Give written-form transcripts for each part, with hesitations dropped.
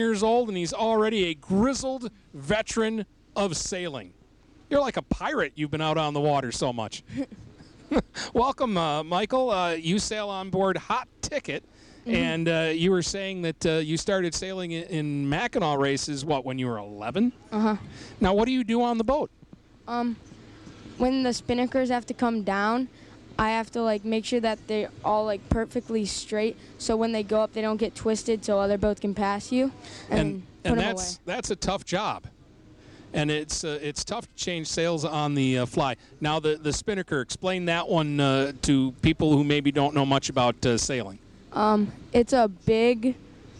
years old, and he's already a grizzled veteran of sailing. You're like a pirate. You've been out on the water so much. Welcome, Michael. You sail on board Hot Ticket, and you were saying that you started sailing in Mackinac races, when you were 11? Uh-huh. Now, what do you do on the boat? When the spinnakers have to come down, I have to make sure that they're all perfectly straight, so when they go up, they don't get twisted, so other boats can pass you. And put them away. That's a tough job, and it's tough to change sails on the fly. Now the spinnaker, explain that one to people who maybe don't know much about sailing. It's a big,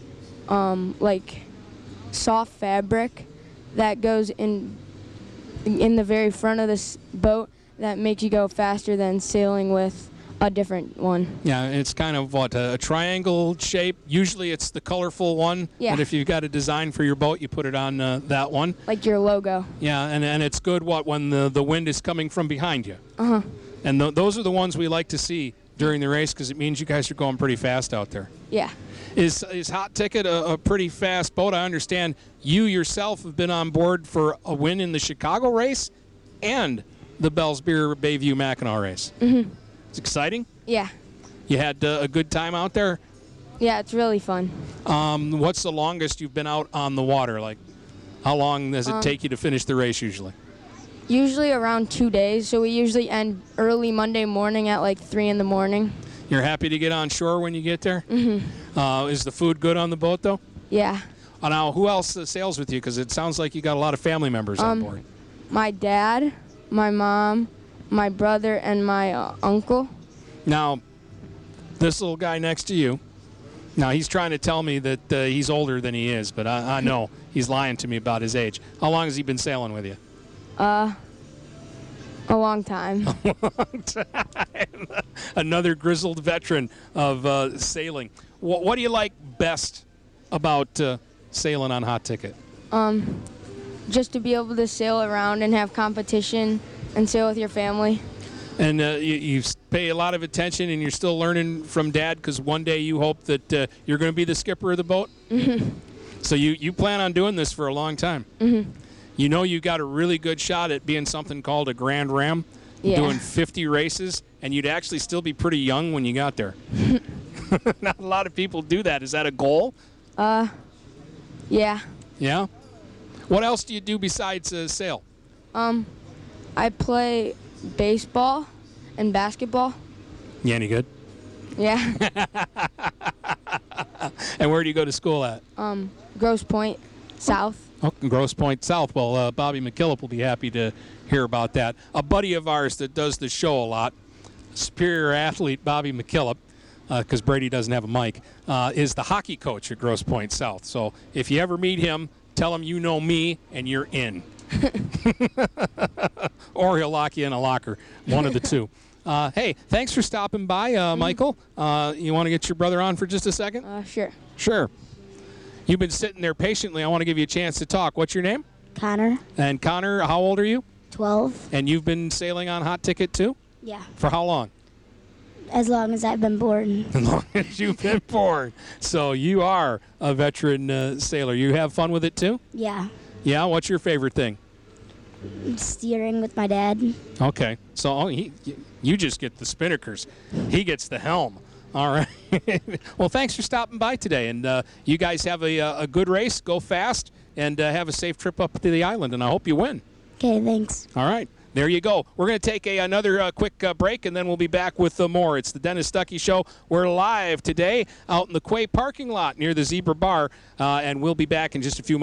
soft fabric that goes in the very front of this boat that makes you go faster than sailing with a different one. Yeah, it's kind of a triangle shape. Usually it's the colorful one. Yeah. And if you've got a design for your boat, you put it on that one. Like your logo. Yeah, and it's good when the wind is coming from behind you. Uh-huh. And those are the ones we like to see during the race because it means you guys are going pretty fast out there. Yeah. Is Hot Ticket a pretty fast boat? I understand you yourself have been on board for a win in the Chicago race and the Bellsbeer Bayview Mackinac race. Mm-hmm. It's exciting? Yeah. You had a good time out there? Yeah, it's really fun. What's the longest you've been out on the water? How long does it take you to finish the race usually? Usually around 2 days, so we usually end early Monday morning at 3 in the morning. You're happy to get on shore when you get there? Mm-hmm. Is the food good on the boat, though? Yeah. Now, who else sails with you? Because it sounds like you got a lot of family members on board. My dad, my mom, my brother, and my uncle. Now, this little guy next to you, now he's trying to tell me that he's older than he is, but I know he's lying to me about his age. How long has he been sailing with you? A long time. A long time. Another grizzled veteran of sailing. What do you like best about sailing on Hot Ticket? Just to be able to sail around and have competition and sail with your family. And you pay a lot of attention, and you're still learning from Dad because one day you hope that you're going to be the skipper of the boat? Mm-hmm. So you plan on doing this for a long time? Mm-hmm. You know you got a really good shot at being something called a Grand Ram, doing 50 races, and you'd actually still be pretty young when you got there. Not a lot of people do that. Is that a goal? Yeah. Yeah? What else do you do besides sail? I play baseball and basketball. You any good? Yeah. And where do you go to school at? Grosse Pointe South. Oh, Grosse Pointe South. Well, Bobby McKillop will be happy to hear about that. A buddy of ours that does the show a lot, superior athlete Bobby McKillop, because Brady doesn't have a mic, is the hockey coach at Grosse Pointe South. So if you ever meet him, tell him you know me and you're in. Or he'll lock you in a locker, one of the two. Hey, thanks for stopping by, Michael. You want to get your brother on for just a second? Sure. Sure. You've been sitting there patiently. I want to give you a chance to talk. What's your name? Connor. And Connor, how old are you? 12. And you've been sailing on Hot Ticket too? Yeah. For how long? As long as I've been born. As long as you've been born. So you are a veteran sailor. You have fun with it too? Yeah. Yeah? What's your favorite thing? Steering with my dad. Okay. So you just get the spinnakers. He gets the helm. All right. Well, thanks for stopping by today. And you guys have a good race. Go fast and have a safe trip up to the island. And I hope you win. Okay, thanks. All right. There you go. We're going to take another quick break, and then we'll be back with more. It's the Dennis Stuckey Show. We're live today out in the Quay parking lot near the Zebra Bar, and we'll be back in just a few moments.